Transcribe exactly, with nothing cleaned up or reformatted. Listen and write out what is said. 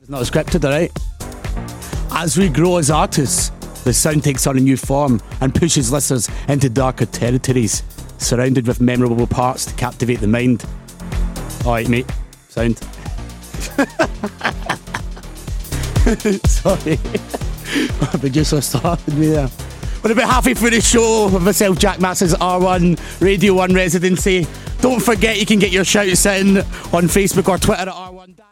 Not scripted, alright? As we grow as artists, the sound takes on a new form and pushes listeners into darker territories, surrounded with memorable parts to captivate the mind. Alright, mate. Sound. Sorry. The producer started me there. We're about halfway through the show with myself, Jack Mass's R one Radio one residency. Don't forget you can get your shouts in on Facebook or Twitter at R one.